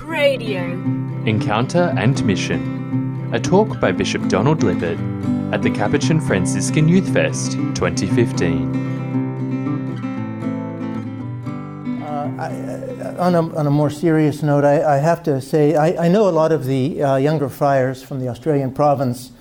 Radio. Encounter and Mission. A talk by Bishop Donald Lippert at the Capuchin Franciscan Youth Fest 2015. On a more serious note, I have to say, I know a lot of the younger friars from the Australian province.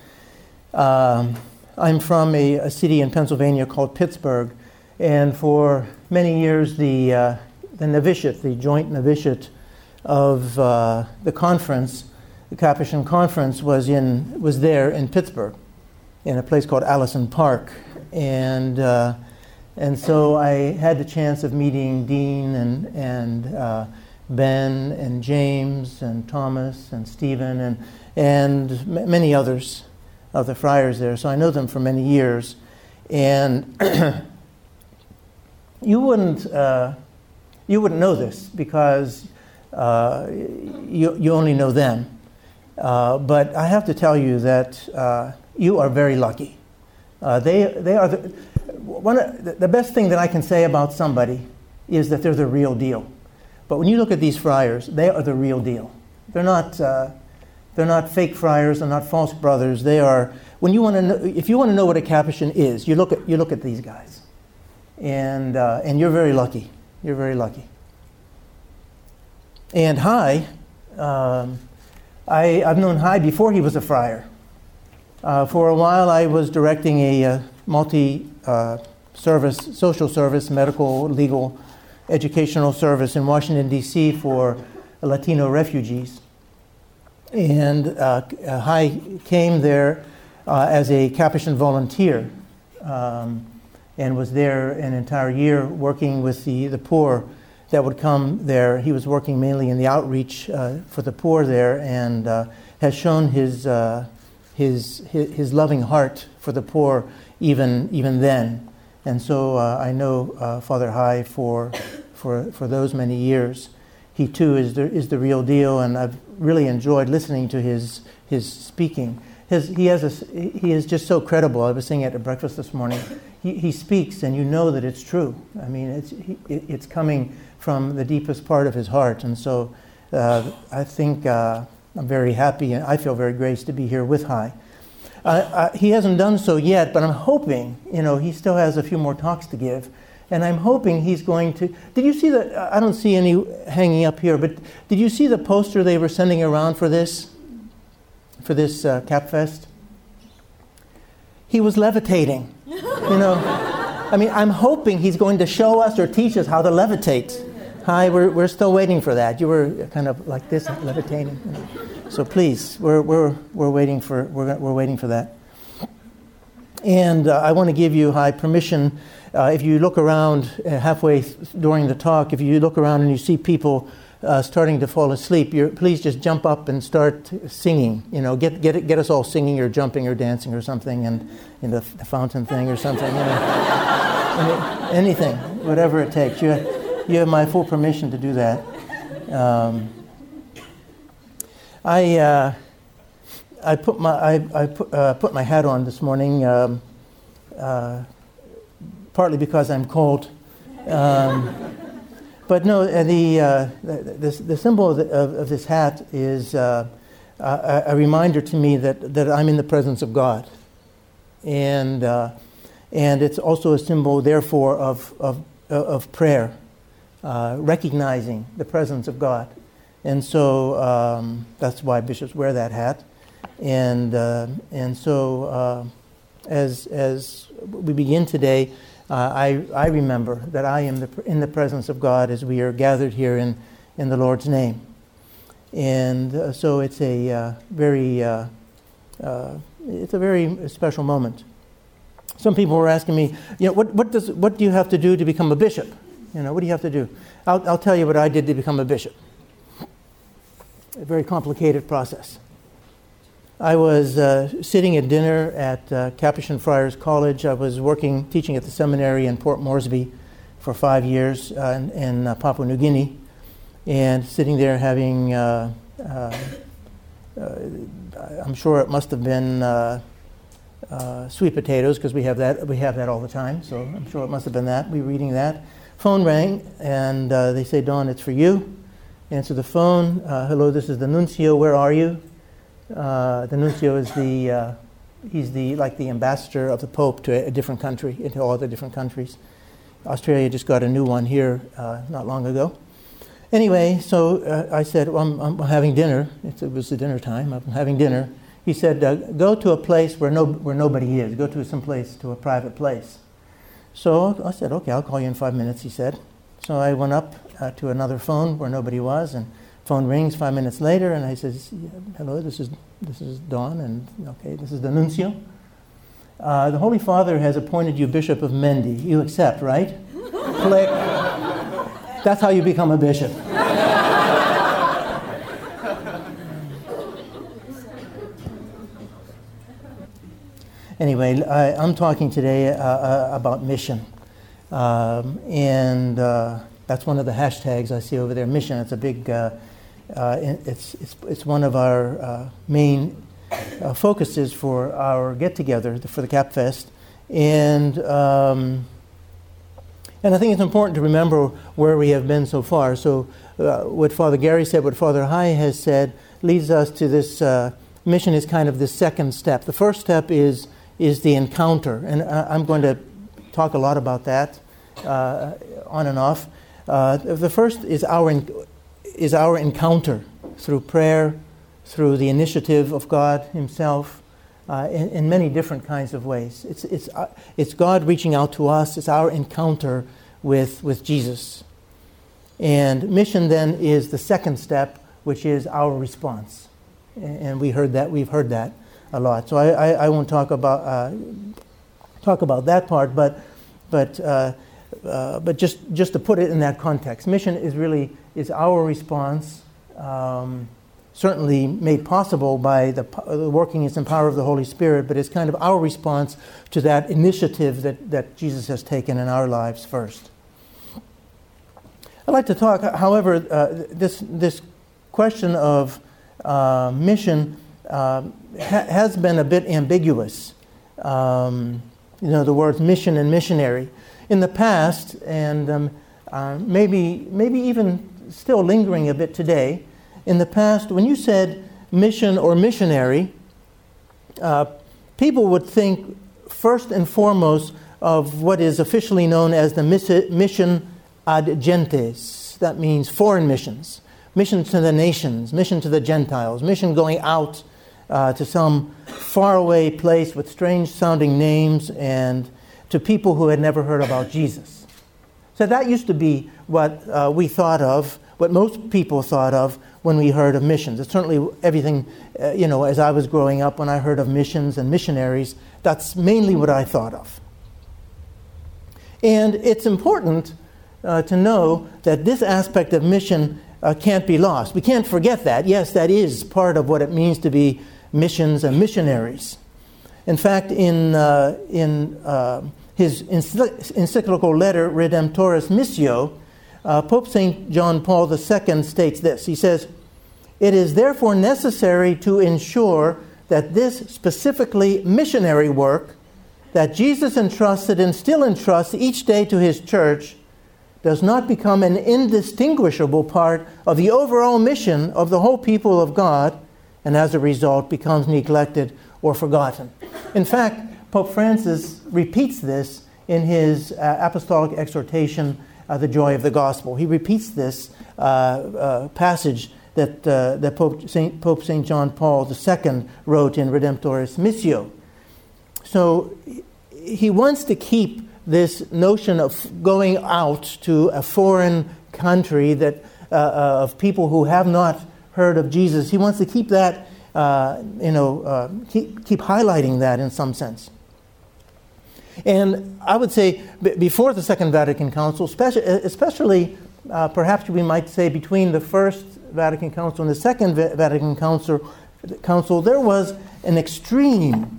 I'm from a city in Pennsylvania called Pittsburgh, and for many years the novitiate, the joint novitiate of the conference, the Capuchin Conference, was there in Pittsburgh, in a place called Allison Park, and so I had the chance of meeting Dean and Ben and James and Thomas and Stephen and many others of the friars there. So I know them for many years, and you wouldn't know this because you only know them. But I have to tell you that you are very lucky. They are the best thing that I can say about somebody is that they're the real deal. But when you look at these friars, they are the real deal. They're not fake friars. They're not false brothers. They are. When you want to know, if you want to know what a Capuchin is, you look at these guys, and you're very lucky. You're very lucky. And Hai, I've known Hai before he was a friar. For a while, I was directing a multi-service, social service, medical, legal, educational service in Washington, D.C. for Latino refugees. And Hai came there as a Capuchin volunteer and was there an entire year working with the poor that would come there. He was working mainly in the outreach for the poor there, and has shown his loving heart for the poor even then. And so I know Father Hai for those many years. He too is the real deal, and I've really enjoyed listening to his speaking. He is just so credible. I was saying at breakfast this morning. He speaks, and you know that it's true. I mean, it's coming from the deepest part of his heart, and so I think I'm very happy, and I feel very graced to be here with Hai. He hasn't done so yet, but I'm hoping, he still has a few more talks to give, and I'm hoping he's going to. Did you see I don't see any hanging up here, but did you see the poster they were sending around for this CapFest? He was levitating, I mean, I'm hoping he's going to show us or teach us how to levitate. Hi, we're still waiting for that. You were kind of like this, levitating. So please, we're waiting for that. And I want to give you, Hai, permission. If you look around halfway during the talk, if you look around and you see people starting to fall asleep, please just jump up and start singing. Get us all singing or jumping or dancing or something, and the fountain thing or something. Anything, whatever it takes. You have my full permission to do that. I put my hat on this morning, partly because I'm cold. But no, the symbol of this hat is a reminder to me that I'm in the presence of God, and it's also a symbol, therefore, of prayer, recognizing the presence of God, and so that's why bishops wear that hat, and so as we begin today. I remember that I am in the presence of God as we are gathered here in the Lord's name, and so it's a very special moment. Some people were asking me, what do you have to do to become a bishop? What do you have to do? I'll tell you what I did to become a bishop. A very complicated process. I was sitting at dinner at Capuchin Friars College. I was teaching at the seminary in Port Moresby for 5 years in Papua New Guinea, and sitting there having, I'm sure it must have been sweet potatoes, because we have that all the time. So I'm sure it must have been that. We were eating that. Phone rang, and they say, "Don, it's for you." Answer the phone. Hello, this is the nuncio. Where are you? The nuncio is he's like the ambassador of the Pope to a different country, into all the different countries. Australia just got a new one here not long ago. Anyway, so I said, well, I'm having dinner. It was the dinner time. I'm having dinner. He said, go to a place where nobody is. Go to some place, to a private place. So I said, okay, I'll call you in 5 minutes, he said. So I went up to another phone where nobody was, and phone rings 5 minutes later, and I says, hello, this is Don, and okay, this is the nuncio. The Holy Father has appointed you Bishop of Mendi. You accept, right? Click. That's how you become a bishop. Anyway, I'm talking today about mission. And that's one of the hashtags I see over there, mission. It's a big, it's one of our main focuses for our get-together, for the CapFest. And I think it's important to remember where we have been so far. So what Father Gary said, what Father Hai has said, leads us to this mission is kind of the second step. The first step is the encounter. And I'm going to talk a lot about that on and off. The first is our encounter through prayer, through the initiative of God Himself, in many different kinds of ways. It's God reaching out to us. It's our encounter with Jesus. And mission then is the second step, which is our response. And we've heard that a lot. So I won't talk about that part, but just to put it in that context, mission is our response. Certainly made possible by the workings and power of the Holy Spirit, but it's kind of our response to that initiative that Jesus has taken in our lives first. I'd like to talk, however, this question of mission has been a bit ambiguous. The words mission and missionary. In the past, and maybe even still lingering a bit today, in the past, when you said mission or missionary, people would think first and foremost of what is officially known as the mission ad gentes. That means foreign missions, mission to the nations, mission to the Gentiles, mission going out to some faraway place with strange-sounding names and to people who had never heard about Jesus. So that used to be what we thought of, what most people thought of when we heard of missions. It's certainly everything, as I was growing up, when I heard of missions and missionaries, that's mainly what I thought of. And it's important to know that this aspect of mission can't be lost. We can't forget that. Yes, that is part of what it means to be missions and missionaries. In fact, in his encyclical letter, Redemptoris Missio, Pope St. John Paul II states this. He says, "It is therefore necessary to ensure that this specifically missionary work that Jesus entrusted and still entrusts each day to His church does not become an indistinguishable part of the overall mission of the whole people of God, and as a result becomes neglected or forgotten." In fact, Pope Francis repeats this in his apostolic exhortation, The Joy of the Gospel. He repeats this passage that Pope St. John Paul II wrote in Redemptoris Missio. So he wants to keep this notion of going out to a foreign country that of people who have not heard of Jesus. He wants to keep that, keep highlighting that in some sense. And I would say before the Second Vatican Council, especially perhaps we might say between the First Vatican Council and the Second Vatican Council, there was an extreme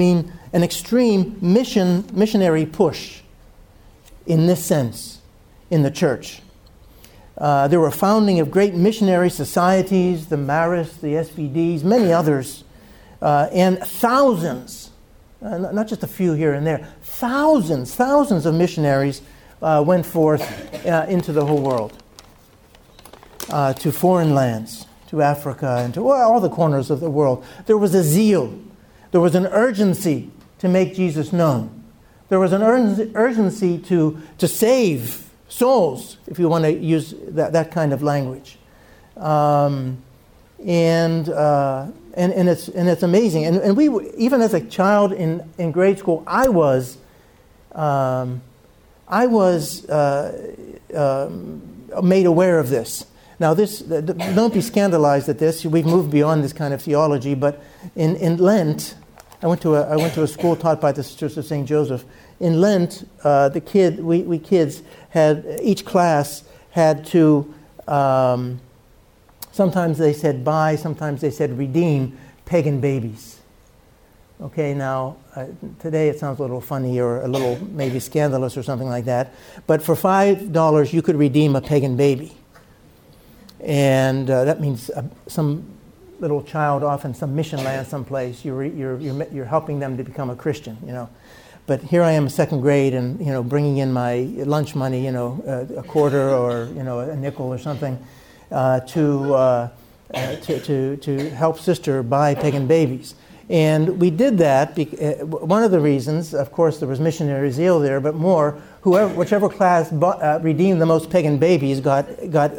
missionary push in this sense in the church. There were founding of great missionary societies, the Marist, the SVDs, many others, and thousands, not just a few here and there, thousands of missionaries went forth into the whole world. to foreign lands, to Africa, and to all the corners of the world. There was a zeal. There was an urgency to make Jesus known. There was an urgency to save souls, if you want to use that kind of language. And it's amazing. And we, even as a child in grade school, I was made aware of this. Now, don't be scandalized at this. We've moved beyond this kind of theology. But in Lent, I went to a school taught by the Sisters of St. Joseph. In Lent, we kids had, each class had to, sometimes they said buy, sometimes they said redeem pagan babies. Okay, now, today it sounds a little funny or a little maybe scandalous or something like that. But for $5, you could redeem a pagan baby. And that means some little child off in some mission land someplace. You're helping them to become a Christian, you know. But here I am, second grade, and bringing in my lunch money, a quarter or a nickel or something, to help sister buy pagan babies. And we did that. One of the reasons, of course, there was missionary zeal there, but more, whichever class redeemed the most pagan babies got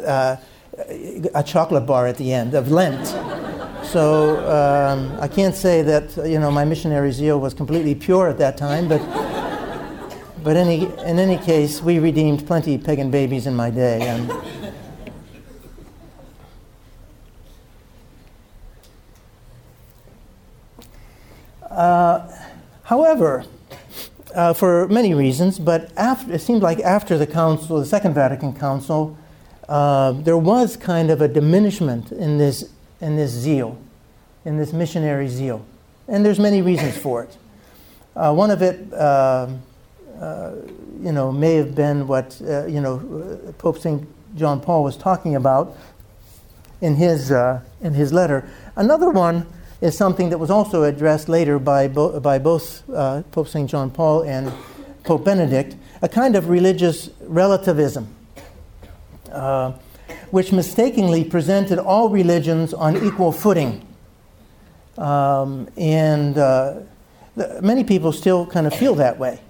a chocolate bar at the end of Lent. So I can't say that my missionary zeal was completely pure at that time, but in any case, we redeemed plenty of pagan babies in my day. And however, for many reasons, but it seemed like after the council, the Second Vatican Council, there was kind of a diminishment in this zeal, in this missionary zeal. And there's many reasons for it. One of it, may have been what, Pope St. John Paul was talking about in his letter. Another one is something that was also addressed later by both Pope St. John Paul and Pope Benedict, a kind of religious relativism, which mistakenly presented all religions on equal footing. Many people still kind of feel that way.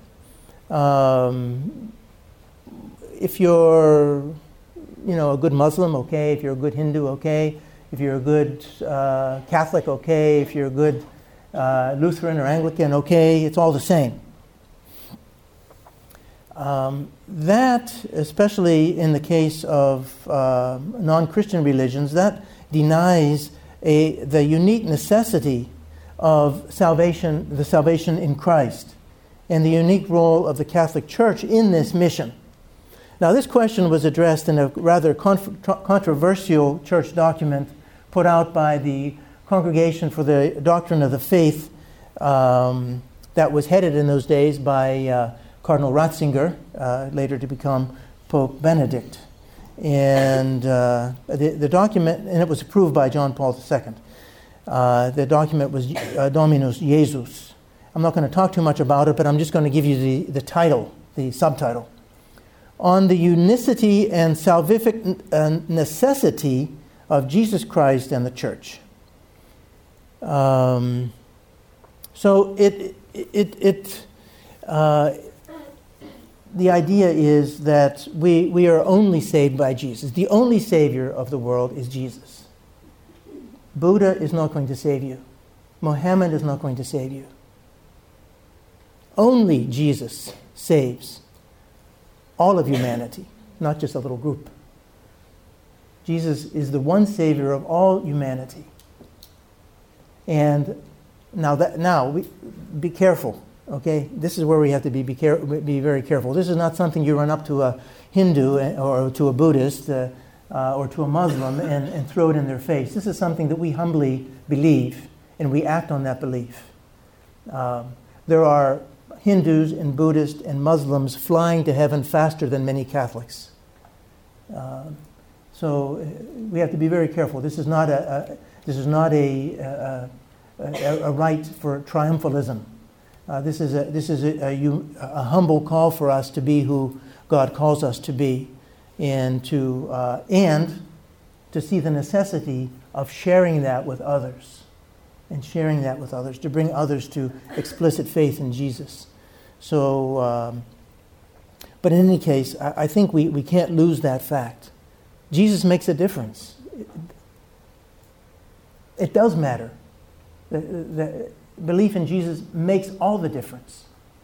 If you're, a good Muslim, okay. If you're a good Hindu, okay. If you're a good Catholic, okay. If you're a good Lutheran or Anglican, okay. It's all the same. That, especially in the case of non-Christian religions, that denies the unique necessity of salvation, the salvation in Christ, and the unique role of the Catholic Church in this mission. Now, this question was addressed in a rather controversial church document put out by the Congregation for the Doctrine of the Faith that was headed in those days by Cardinal Ratzinger, later to become Pope Benedict. And the document, and it was approved by John Paul II. The document was Dominus Jesus. I'm not going to talk too much about it, but I'm just going to give you the title, the subtitle. On the unicity and salvific necessity of Jesus Christ and the Church. So the idea is that we are only saved by Jesus. The only Savior of the world is Jesus. Buddha is not going to save you. Muhammad is not going to save you. Only Jesus saves all of humanity, not just a little group. Jesus is the one Savior of all humanity. And be careful. Okay, this is where we have to be very careful. This is not something you run up to a Hindu or to a Buddhist or to a Muslim and throw it in their face. This is something that we humbly believe, and we act on that belief. There are Hindus and Buddhists and Muslims flying to heaven faster than many Catholics. So we have to be very careful. This is not a right for triumphalism. This is a humble call for us to be who God calls us to be, and to see the necessity of sharing that with others, and sharing that with others, to bring others to explicit faith in Jesus. So, but in any case, I think we can't lose that fact. Jesus makes a difference. It does matter. The belief in Jesus makes all the difference.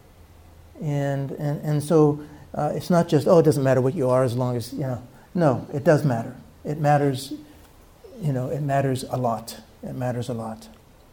And so it's not just, it doesn't matter what you are as long as, No, it does matter. It matters, it matters a lot. It matters a lot.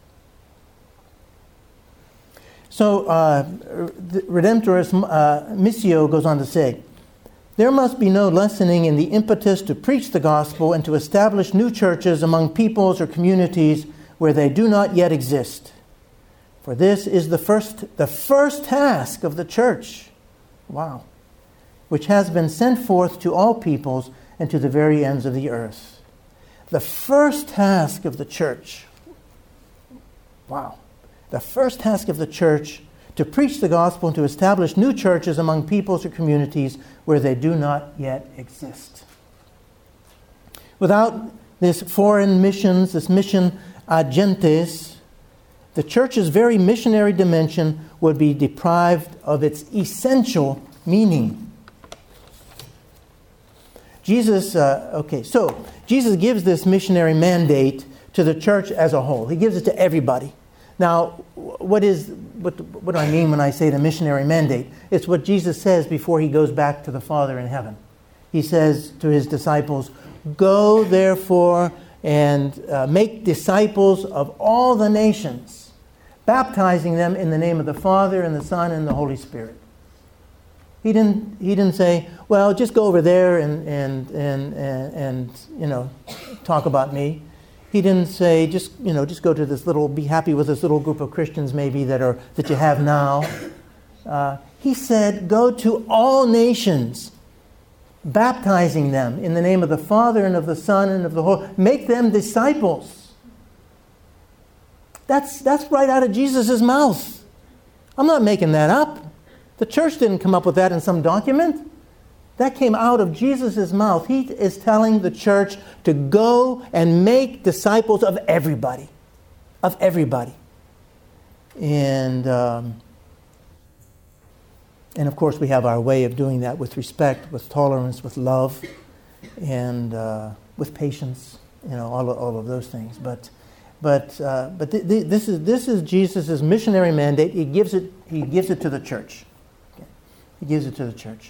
So, Redemptoris Missio goes on to say, there must be no lessening in the impetus to preach the gospel and to establish new churches among peoples or communities where they do not yet exist. For this is the first task of the church. Wow. Which has been sent forth to all peoples and to the very ends of the earth. The first task of the church. Wow. The first task of the church to preach the gospel and to establish new churches among peoples or communities where they do not yet exist. Without this foreign missions, this mission ad gentes, the church's very missionary dimension would be deprived of its essential meaning. Jesus gives this missionary mandate to the church as a whole. He gives it to everybody. Now, what do I mean when I say the missionary mandate? It's what Jesus says before he goes back to the Father in heaven. He says to his disciples, "Go therefore and make disciples of all the nations, baptizing them in the name of the Father and the Son and the Holy Spirit." He didn't say, "Well, just go over there and talk about me." He didn't say, just go to this be happy with this little group of Christians maybe that you have now. He said, go to all nations, baptizing them in the name of the Father and of the Son and of the Holy. Make them disciples. That's right out of Jesus' mouth. I'm not making that up. The church didn't come up with that in some document. That came out of Jesus' mouth. He is telling the church to go and make disciples of everybody. Of everybody. And of course we have our way of doing that with respect, with tolerance, with love, and with patience. All of those things. But this is Jesus' missionary mandate. He gives it to the church. Okay. He gives it to the church.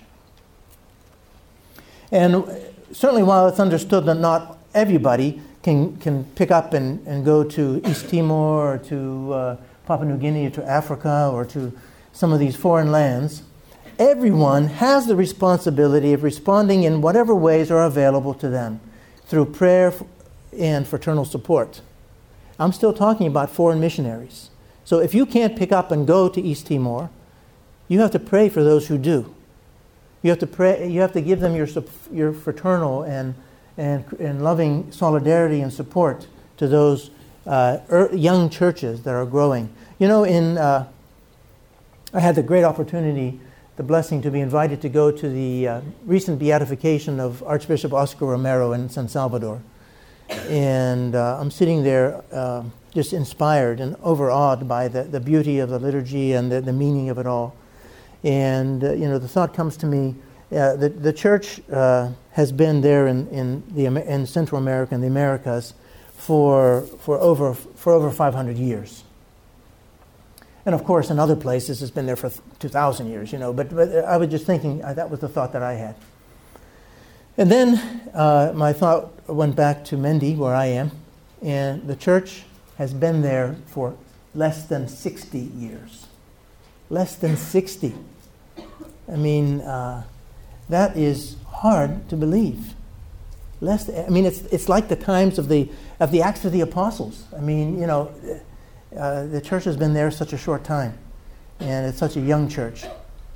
And certainly while it's understood that not everybody can pick up and go to East Timor or to Papua New Guinea or to Africa or to some of these foreign lands, everyone has the responsibility of responding in whatever ways are available to them through prayer and fraternal support. I'm still talking about foreign missionaries. So if you can't pick up and go to East Timor, you have to pray for those who do. You have to pray. You have to give them your fraternal and loving solidarity and support to those young churches that are growing. I had the great opportunity, the blessing to be invited to go to the recent beatification of Archbishop Oscar Romero in San Salvador, and I'm sitting there just inspired and overawed by the beauty of the liturgy and the meaning of it all. And the thought comes to me: the church has been there in Central America and the Americas for over 500 years, and of course in other places it's been there for 2,000 years. But I was just thinking that was the thought that I had, and then my thought went back to Mendi, where I am, and the church has been there for less than 60 years. Less than 60. I mean, that is hard to believe. It's like the times of the Acts of the Apostles. I mean, the church has been there such a short time, and it's such a young church.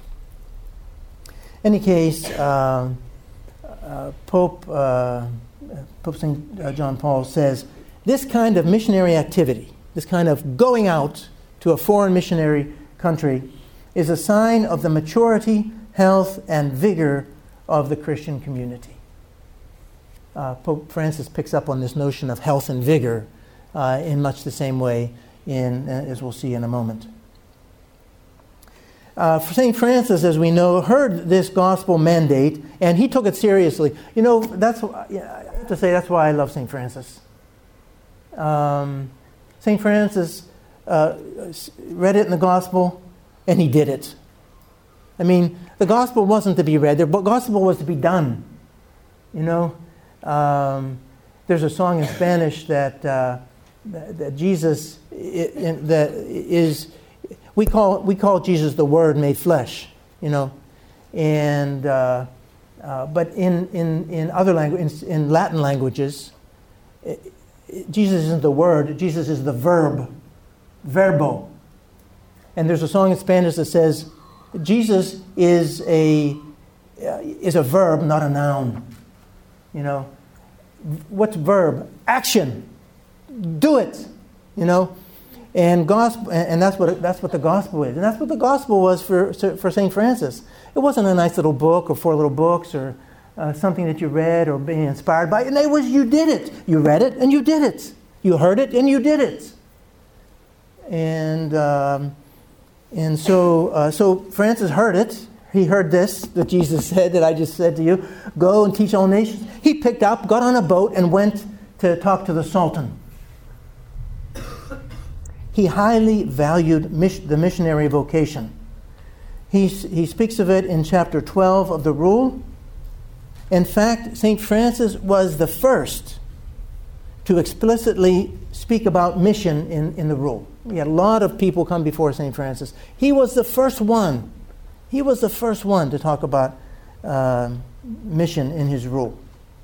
In any case, Pope St. John Paul says, this kind of missionary activity, this kind of going out to a foreign missionary country, is a sign of the maturity, health, and vigor of the Christian community. Pope Francis picks up on this notion of health and vigor in much the same way, as we'll see in a moment. St. Francis, as we know, heard this gospel mandate, and he took it seriously. You know, I have to say that's why I love St. Francis. St. Francis read it in the gospel, and he did it. I mean, the gospel wasn't to be read, the gospel was to be done. You know, there's a song in Spanish that Jesus is. We call Jesus the Word made flesh, you know, and but in other languages, in Latin languages, Jesus isn't the Word. Jesus is the verb, verbo. And there's a song in Spanish that says, Jesus is a verb, not a noun. You know, what's verb? Action. Do it. You know. And gospel, and that's what the gospel is, and that's what the gospel was for St. Francis. It wasn't a nice little book or 4 little books or something that you read or being inspired by. And it was you did it. You read it and you did it. You heard it and you did it. And so Francis heard it. He heard this that Jesus said that I just said to you. Go and teach all nations. He picked up, got on a boat, and went to talk to the Sultan. He highly valued the missionary vocation. He speaks of it in chapter 12 of the Rule. In fact, St. Francis was the first to explicitly speak about mission in the Rule. We had a lot of people come before St. Francis. He was the first one. He was the first one to talk about mission in his Rule.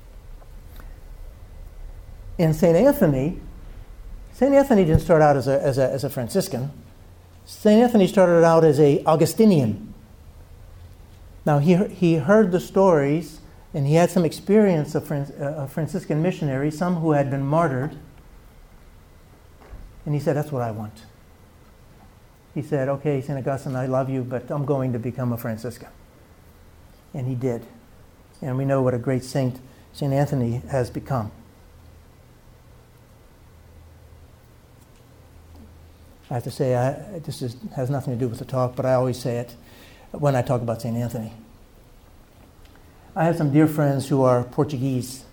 And St. Anthony didn't start out as a Franciscan. St. Anthony started out as a Augustinian. Now he heard the stories, and he had some experience of Franciscan missionaries, some who had been martyred. And he said, that's what I want. He said, okay, St. Augustine, I love you, but I'm going to become a Franciscan. And he did. And we know what a great saint St. Anthony has become. I have to say, this has nothing to do with the talk, but I always say it when I talk about St. Anthony. I have some dear friends who are Portuguese,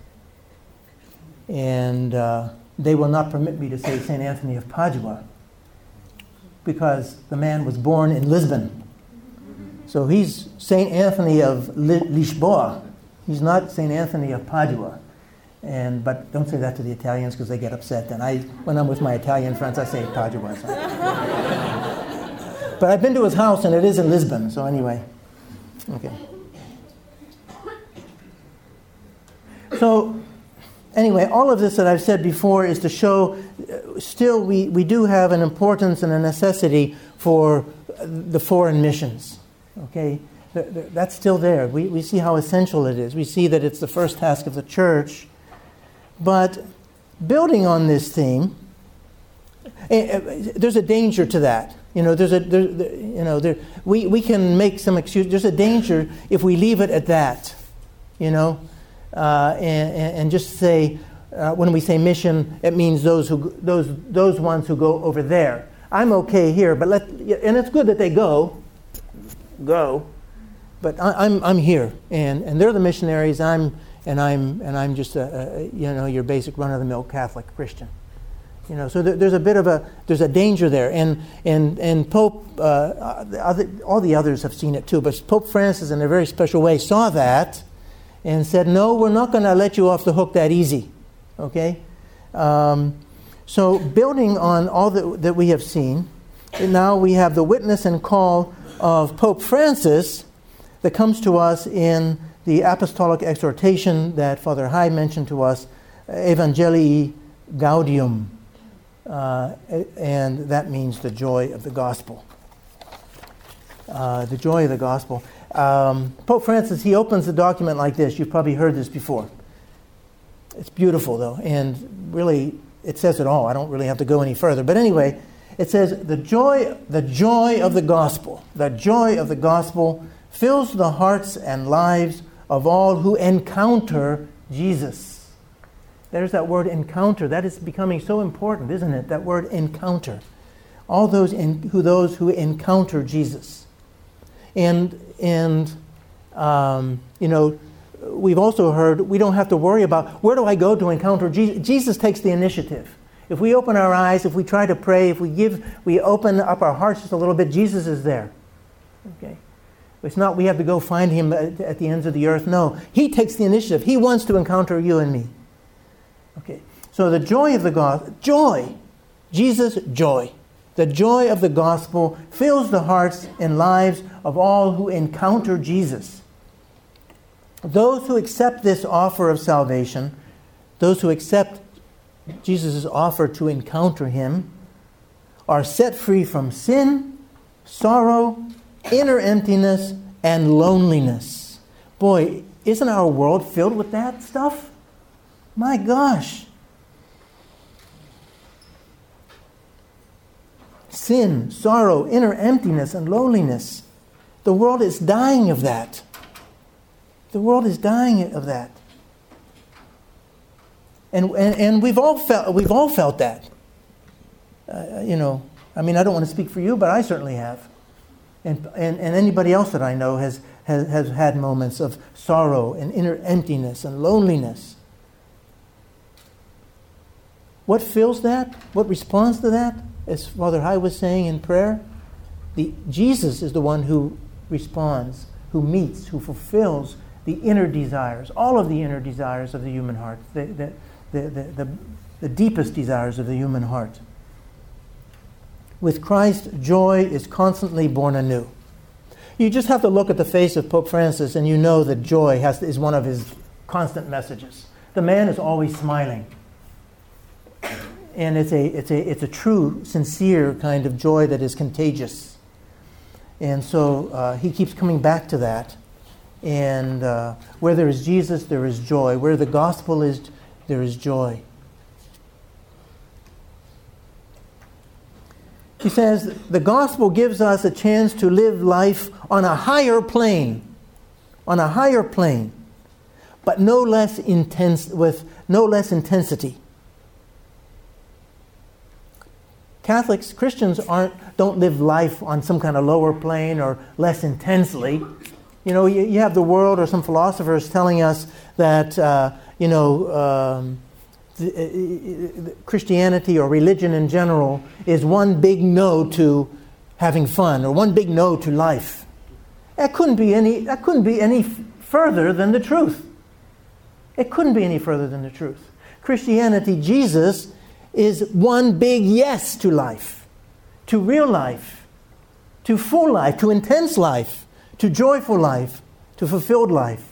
and they will not permit me to say St. Anthony of Padua because the man was born in Lisbon. So he's St. Anthony of Lisboa. He's not St. Anthony of Padua. But don't say that to the Italians because they get upset. And when I'm with my Italian friends, I say Padua. So. But I've been to his house, and it is in Lisbon. So anyway, okay. So anyway, all of this that I've said before is to show still we do have an importance and a necessity for the foreign missions. Okay, that's still there. We see how essential it is. We see that it's the first task of the church. But building on this theme, there's a danger to that. You know, we can make some excuse. There's a danger if we leave it at that. You know, and just say when we say mission, it means those ones who go over there. I'm okay here, but and it's good that they go, but I'm here, and they're the missionaries. I'm just your basic run-of-the-mill Catholic Christian. You know, so there's a danger there, and Pope all the others have seen it too, but Pope Francis in a very special way saw that and said, no, we're not going to let you off the hook that easy. Okay, so building on all that we have seen, now we have the witness and call of Pope Francis that comes to us in the apostolic exhortation that Father Hai mentioned to us, Evangelii Gaudium, and that means the joy of the gospel. The joy of the gospel. Pope Francis, he opens the document like this. You've probably heard this before. It's beautiful, though, and really, it says it all. I don't really have to go any further. But anyway, it says, the joy of the gospel. The joy of the gospel fills the hearts and lives of all who encounter Jesus. There's that word encounter. That is becoming so important, isn't it? That word encounter. All those who encounter Jesus. And we've also heard we don't have to worry about where do I go to encounter Jesus. Jesus takes the initiative. If we open our eyes, if we try to pray, if we open up our hearts just a little bit, Jesus is there. Okay. It's not we have to go find him at the ends of the earth. No, he takes the initiative. He wants to encounter you and me. Okay. So the joy of the gospel, Jesus' joy. The joy of the gospel fills the hearts and lives of all who encounter Jesus. Those who accept this offer of salvation, those who accept Jesus' offer to encounter him, are set free from sin, sorrow, inner emptiness, and loneliness. Boy, isn't our world filled with that stuff? My gosh. Sin, sorrow, inner emptiness, and loneliness. The world is dying of that. The world is dying of that. And we've all felt that. I don't want to speak for you, but I certainly have. And anybody else that I know has had moments of sorrow and inner emptiness and loneliness. What fills that? What responds to that? As Father High was saying in prayer, Jesus is the one who responds, who meets, who fulfills the inner desires, all of the inner desires of the human heart, the deepest desires of the human heart. With Christ, joy is constantly born anew. You just have to look at the face of Pope Francis and you know that joy is one of his constant messages. The man is always smiling. And it's a true, sincere kind of joy that is contagious. And so he keeps coming back to that. And where there is Jesus, there is joy. Where the gospel is, there is joy. He says, the gospel gives us a chance to live life on a higher plane. On a higher plane. But no less intense, with no less intensity. Catholics, Christians don't live life on some kind of lower plane or less intensely. You have the world or some philosophers telling us that, Christianity or religion in general is one big no to having fun or one big no to life. That couldn't be any further than the truth. It couldn't be any further than the truth. Christianity, Jesus, is one big yes to life, to real life, to full life, to intense life, to joyful life, to fulfilled life.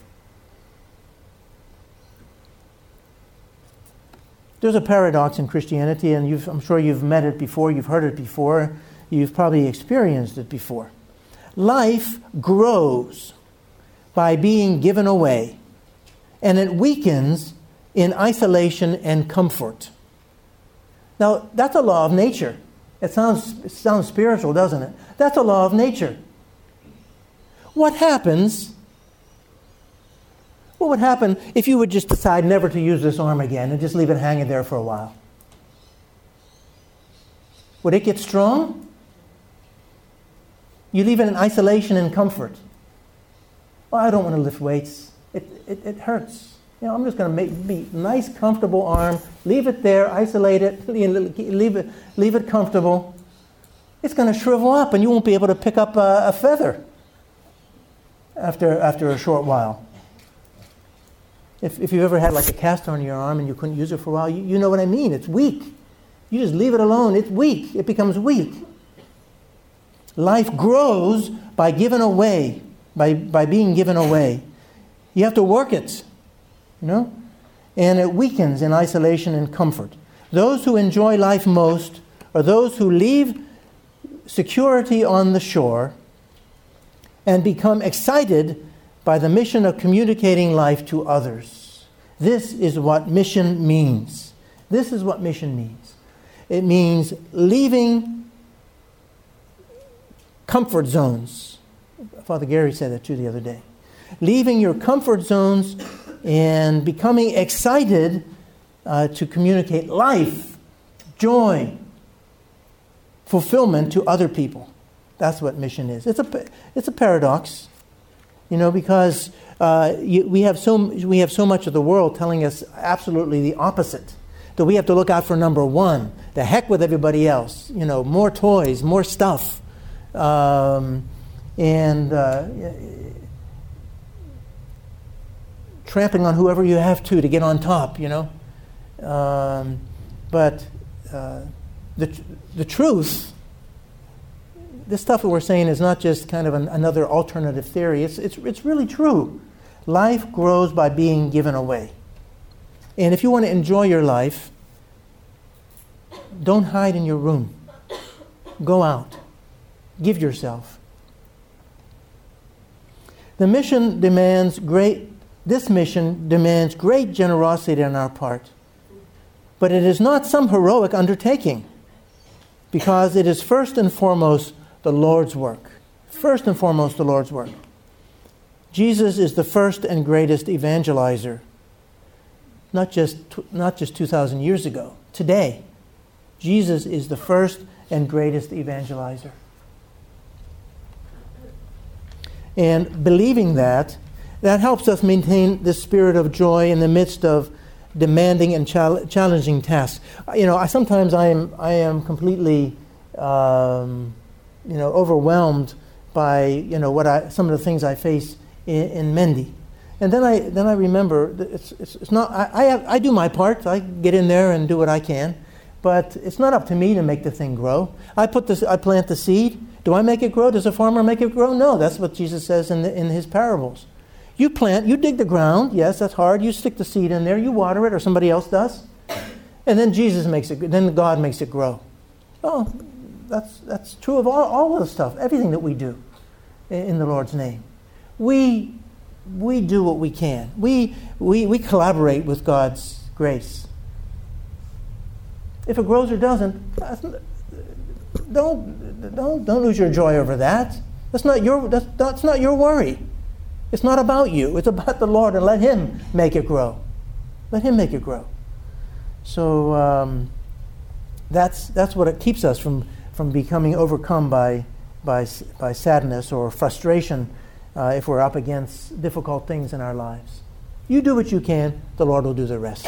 There's a paradox in Christianity, and I'm sure you've met it before, you've heard it before, you've probably experienced it before. Life grows by being given away, and it weakens in isolation and comfort. Now, that's a law of nature. It sounds spiritual, doesn't it? That's a law of nature. What happens? What would happen if you would just decide never to use this arm again and just leave it hanging there for a while? Would it get strong? You leave it in isolation and comfort. Well, I don't want to lift weights. It hurts. I'm just going to be nice, comfortable arm. Leave it there, isolate it, leave it comfortable. It's going to shrivel up, and you won't be able to pick up a feather after a short while. If you've ever had like a cast on your arm and you couldn't use it for a while, you know what I mean. It's weak. You just leave it alone. It's weak. It becomes weak. Life grows by giving away, by being given away. You have to work it. And it weakens in isolation and comfort. Those who enjoy life most are those who leave security on the shore and become excited by the mission of communicating life to others. This is what mission means. This is what mission means. It means leaving comfort zones. Father Gary said that too the other day. Leaving your comfort zones and becoming excited to communicate life, joy, fulfillment to other people. That's what mission is. It's a paradox, because we have so much of the world telling us absolutely the opposite. That we have to look out for number one. The heck with everybody else. More toys, more stuff, and trampling on whoever you have to get on top. But the truth. This stuff that we're saying is not just kind of another alternative theory. It's really true. Life grows by being given away. And if you want to enjoy your life, don't hide in your room. Go out. Give yourself. This mission demands great generosity on our part. But it is not some heroic undertaking, because it is first and foremost the Lord's work. First and foremost, the Lord's work. Jesus is the first and greatest evangelizer. Not just 2,000 years ago. Today, Jesus is the first and greatest evangelizer. And believing that helps us maintain this spirit of joy in the midst of demanding and challenging tasks. Sometimes I am completely overwhelmed by some of the things I face in Mendi, and then I remember that it's not I do my part. I get in there and do what I can, but it's not up to me to make the thing grow. I plant the seed. Do I make it grow? Does a farmer make it grow? No, that's what Jesus says in his parables. You plant, you dig the ground. Yes, that's hard. You stick the seed in there. You water it, or somebody else does, and then Jesus makes it. Then God makes it grow. Oh. That's true of all of the stuff, everything that we do in the Lord's name. We do what we can. We collaborate with God's grace. If it grows or doesn't, don't lose your joy over that. That's not your worry. It's not about you. It's about the Lord, and let Him make it grow. Let Him make it grow. So that's what it keeps us from becoming overcome by sadness or frustration if we're up against difficult things in our lives. You do what you can, the Lord will do the rest.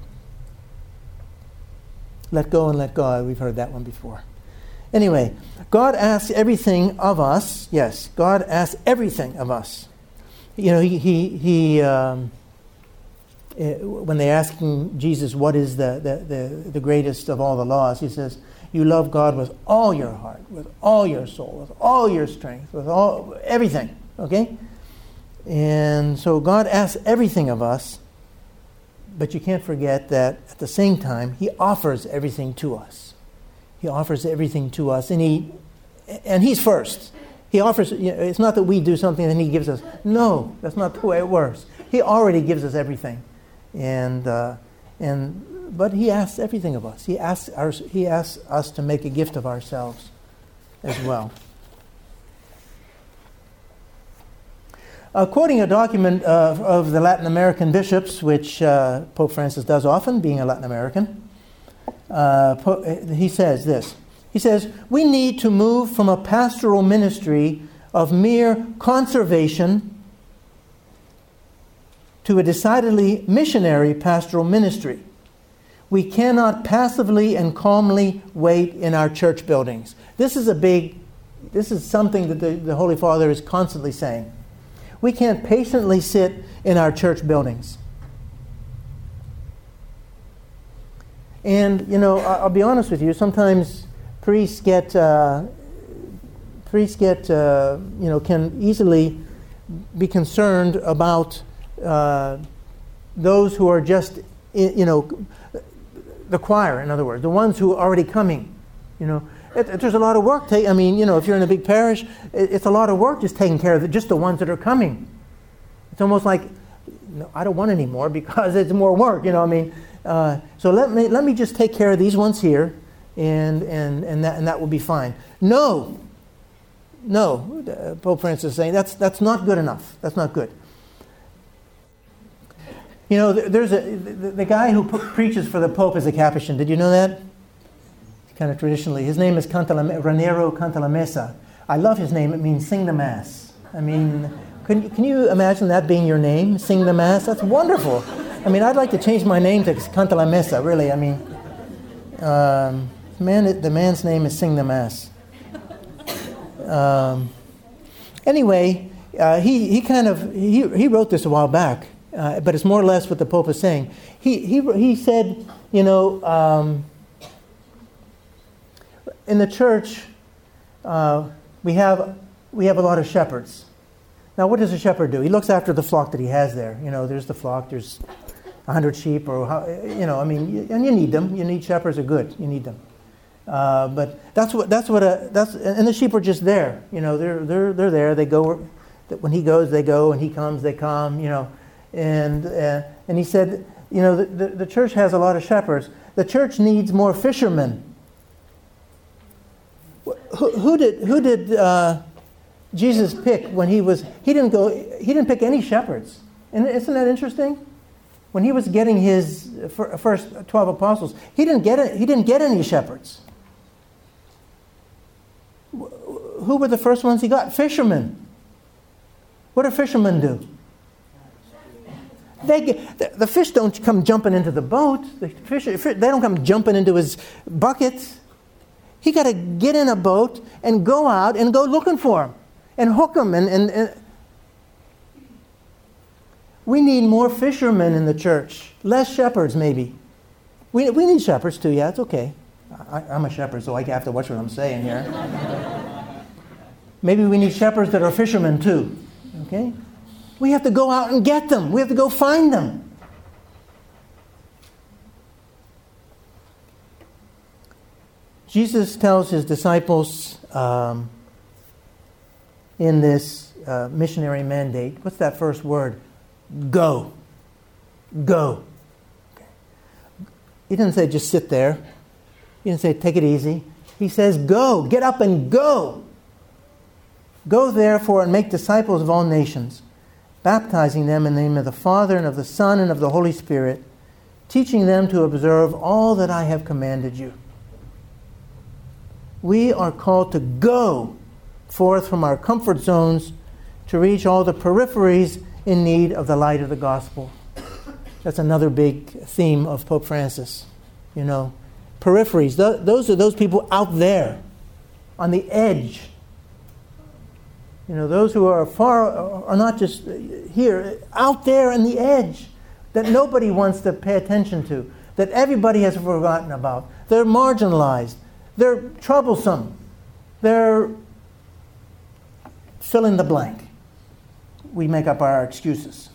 Let go and let God. We've heard that one before. Anyway, God asks everything of us. Yes, God asks everything of us. He when they ask Jesus what is the greatest of all the laws, he says, you love God with all your heart, with all your soul, with all your strength, with everything. Okay? And so God asks everything of us, but you can't forget that at the same time, He offers everything to us. He offers everything to us, and He's first. He offers, it's not that we do something and He gives us. No, that's not the way it works. He already gives us everything. But He asks everything of us. He asks us to make a gift of ourselves as well. Quoting a document of the Latin American bishops, which Pope Francis does often, being a Latin American, he says this. He says, we need to move from a pastoral ministry of mere conservation to a decidedly missionary pastoral ministry. We cannot passively and calmly wait in our church buildings. This is something that the Holy Father is constantly saying. We can't patiently sit in our church buildings. And, I'll be honest with you, sometimes priests can easily be concerned about those who are just, the choir, in other words, the ones who are already coming. There's a lot of work. If you're in a big parish, it's a lot of work just taking care of just the ones that are coming. It's almost like, I don't want any more because it's more work. So let me just take care of these ones here, and that will be fine. No, Pope Francis is saying that's not good enough. That's not good. You know, the guy who preaches for the Pope is a Capuchin. Did you know that? Kind of traditionally. His name is Raniero Cantalamessa. I love his name. It means sing the Mass. I mean, can you imagine that being your name? Sing the Mass? That's wonderful. I mean, I'd like to change my name to Cantalamessa, really. I mean, the man's name is Sing the Mass. Anyway, he wrote this a while back, but it's more or less what the Pope is saying. He said, you know, in the church, we have a lot of shepherds. Now, what does a shepherd do? He looks after the flock that he has there. You know, there's the flock. There's 100 sheep, or you know, I mean, and you need them. You need shepherds are good. You need them. But and the sheep are just there. You know, they're there. They go when he goes, they go, and he comes, they come. You know, and he said, you know, the church has a lot of shepherds. The church needs more fishermen. Who did Jesus pick when he didn't pick any shepherds. And isn't that interesting? When he was getting his first 12 apostles, he didn't get any shepherds. Who were the first ones he got? Fishermen. What do fishermen do? The fish don't come jumping into the boat. They don't come jumping into his bucket. He got to get in a boat and go out and go looking for them and hook them. And we need more fishermen in the church, less shepherds maybe. We need shepherds too. Yeah, it's okay. I'm a shepherd, so I have to watch what I'm saying here. Maybe we need shepherds that are fishermen too. Okay, we have to go out and get them. We have to go find them. Jesus tells his disciples in this missionary mandate, what's that first word? Go. Go. Okay. He didn't say just sit there. He didn't say take it easy. He says go. Get up and go. Go therefore and make disciples of all nations, baptizing them in the name of the Father and of the Son and of the Holy Spirit, teaching them to observe all that I have commanded you. We are called to go forth from our comfort zones to reach all the peripheries in need of the light of the gospel. That's another big theme of Pope Francis. You know, peripheries. Those are those people out there, on the edge. You know, those who are far, are not just here, out there on the edge, that nobody wants to pay attention to, that everybody has forgotten about. They're marginalized. They're troublesome. They're fill in the blank. We make up our excuses.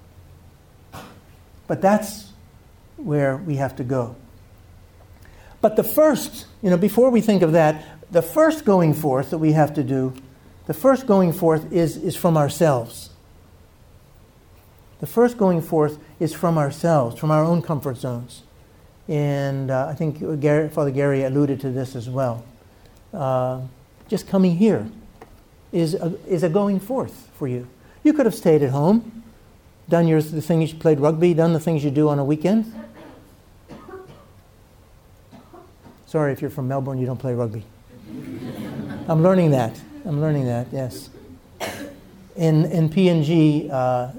But that's where we have to go. But the first, you know, before we think of that, the first going forth that we have to do, the first going forth is from ourselves. The first going forth is from ourselves, from our own comfort zones. And I think Father Gary alluded to this as well. Just coming here is a going forth for you. You could have stayed at home, done the things you played rugby, done the things you do on a weekend. Sorry if you're from Melbourne, you don't play rugby. I'm learning that, yes. In PNG,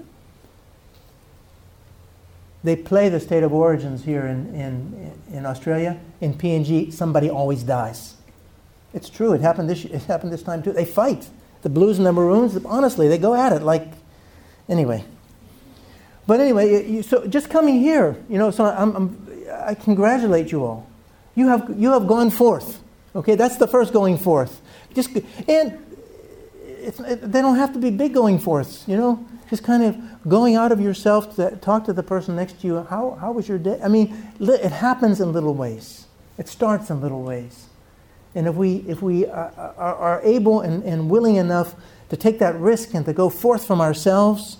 they play the State of Origins here in Australia. In PNG, somebody always dies. It's true. It happened this time too. They fight. The Blues and the Maroons, honestly, they go at it like... Anyway. But anyway, so just coming here, you know, so I congratulate you all. You have gone forth. Okay, that's the first going forth. They don't have to be big going forths, you know. Just kind of going out of yourself to talk to the person next to you. How was your day? I mean, it happens in little ways. It starts in little ways. And if we are able and willing enough to take that risk and to go forth from ourselves,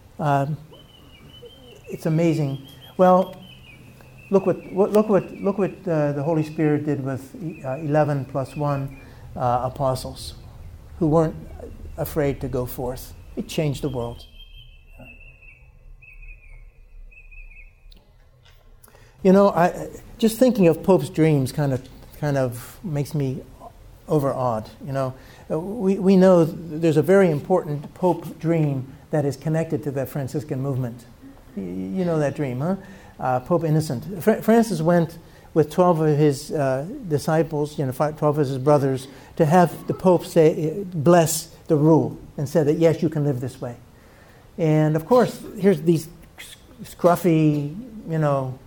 it's amazing. Well, look what the Holy Spirit did with 11 plus 1 apostles who weren't afraid to go forth. It changed the world. Just thinking of Pope's dreams kind of makes me overawed. We know there's a very important Pope dream that is connected to the Franciscan movement. You know that dream, huh? Pope Innocent. Francis went with 12 of his disciples, 12 of his brothers, to have the Pope bless the rule and said that, yes, you can live this way. And of course, here's these scruffy, they're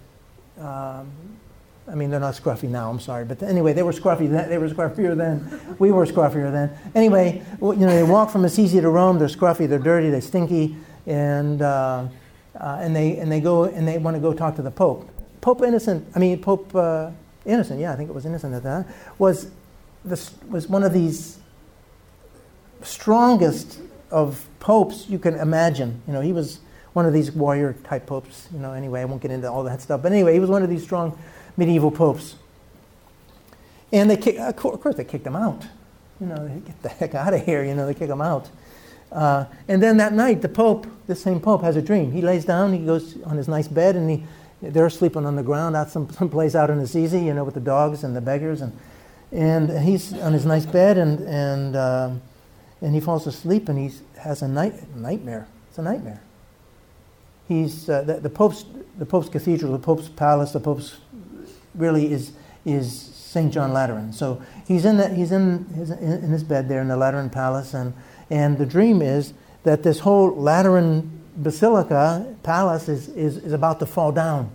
not scruffy now, I'm sorry. But anyway, they were scruffy then. They were scruffier then. We were scruffier then. Anyway, they walk from Assisi to Rome. They're scruffy, they're dirty, they're stinky, and they go and they want to go talk to the Pope. Pope Innocent, yeah, I think it was Innocent at that, was one of these strongest of popes you can imagine. He was one of these warrior type popes. Anyway, I won't get into all that stuff. But anyway, he was one of these strong medieval popes. And of course they kicked him out. They get the heck out of here. They kick him out. And then that night, this same Pope has a dream. He lays down, he goes on his nice bed, and they're sleeping on the ground out someplace out in Assisi, with the dogs and the beggars, and he's on his nice bed, and he falls asleep, and he has a nightmare. It's a nightmare. He's the Pope's cathedral, the Pope's palace, the Pope's really is St. John Lateran. So he's in his bed there in the Lateran palace, and the dream is that this whole Lateran Basilica palace is about to fall down.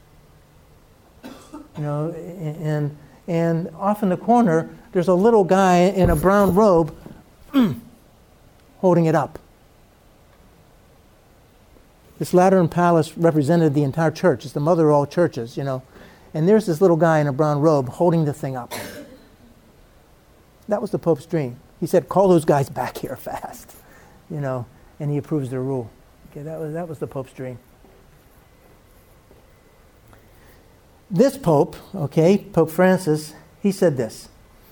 And off in the corner there's a little guy in a brown robe holding it up. This Lateran palace represented the entire church. It's the mother of all churches, And there's this little guy in a brown robe holding the thing up. That was the Pope's dream. He said, call those guys back here fast, and he approves their rule. Okay, that was the Pope's dream. This Pope, Pope Francis, he said this.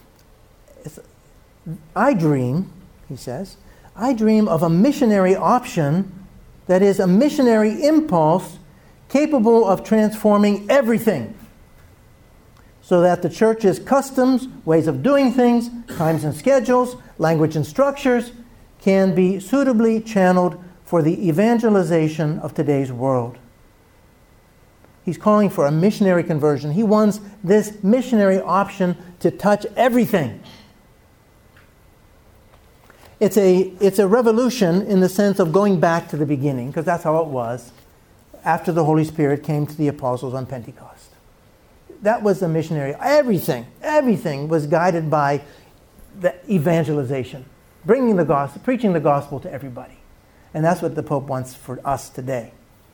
I dream, he says, of a missionary option, that is, a missionary impulse capable of transforming everything, so that the church's customs, ways of doing things, times and schedules, language and structures can be suitably channeled for the evangelization of today's world. He's calling for a missionary conversion. He wants this missionary option to touch everything. It's a revolution in the sense of going back to the beginning, because that's how it was after the Holy Spirit came to the apostles on Pentecost. That was the missionary. Everything was guided by the evangelization, bringing the gospel, preaching the gospel to everybody. And that's what the Pope wants for us today.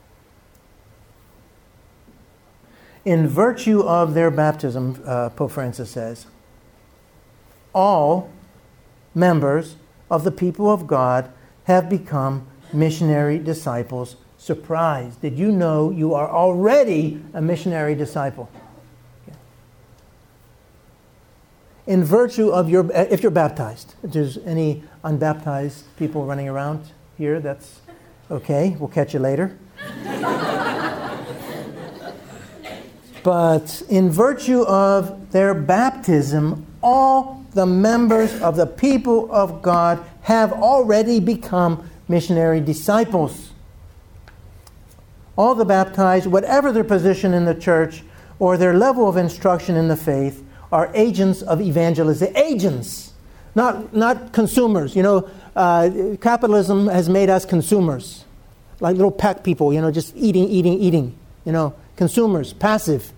In virtue of their baptism, Pope Francis says, all members of the people of God have become missionary disciples. Surprise! Did you know you are already a missionary disciple? Okay. In virtue of if you're baptized, if there's any unbaptized people running around here, that's okay. We'll catch you later. But in virtue of their baptism, all the members of the people of God have already become missionary disciples. All the baptized, whatever their position in the church or their level of instruction in the faith, are agents of evangelization. Agents, not consumers. Capitalism has made us consumers, like little pack people. Just eating. Consumers, passive.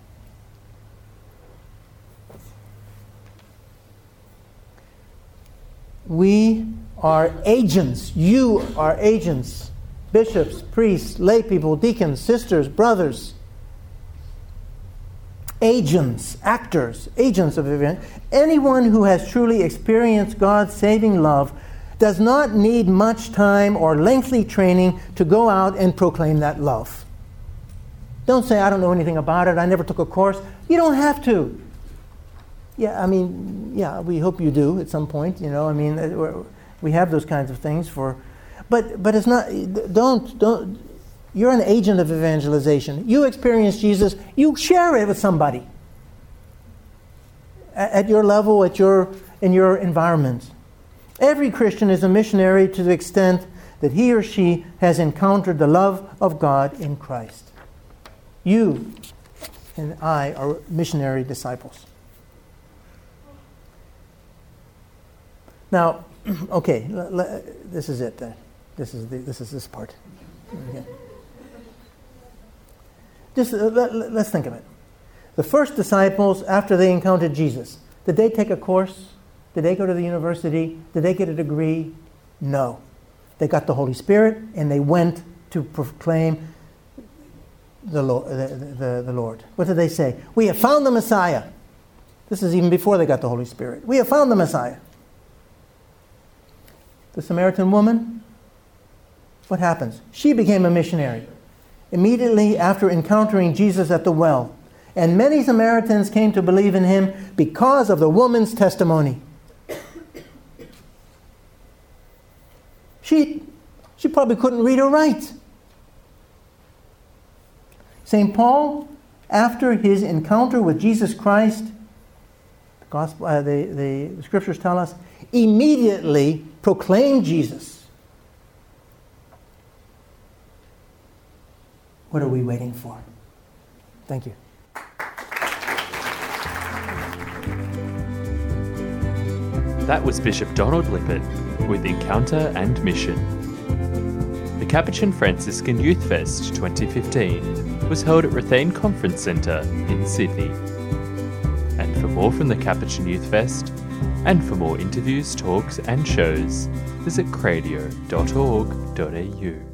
We are agents. You are agents. Bishops, priests, lay people, deacons, sisters, brothers. Agents, actors, agents of event. Anyone who has truly experienced God's saving love does not need much time or lengthy training to go out and proclaim that love. Don't say, I don't know anything about it, I never took a course. You don't have to. We hope you do at some point, we have those kinds of things but it's not, don't, You're an agent of evangelization. You experience Jesus, you share it with somebody. At your level, in your environment. Every Christian is a missionary to the extent that he or she has encountered the love of God in Christ. You and I are missionary disciples. Now, okay, this is it then. This is this part. Okay. Just let's think of it. The first disciples, after they encountered Jesus, did they take a course? Did they go to the university? Did they get a degree? No. They got the Holy Spirit and they went to proclaim the Lord. What did they say? We have found the Messiah. This is even before they got the Holy Spirit. We have found the Messiah. The Samaritan woman, what happens? She became a missionary immediately after encountering Jesus at the well. And many Samaritans came to believe in him because of the woman's testimony. She probably couldn't read or write. St. Paul, after his encounter with Jesus Christ, the scriptures tell us, immediately proclaimed Jesus. What are we waiting for? Thank you. That was Bishop Donald Lippett with Encounter and Mission. The Capuchin Franciscan Youth Fest 2015 was held at Rathane Conference Centre in Sydney. And for more from the Capuchin Youth Fest, and for more interviews, talks and shows, visit cradio.org.au.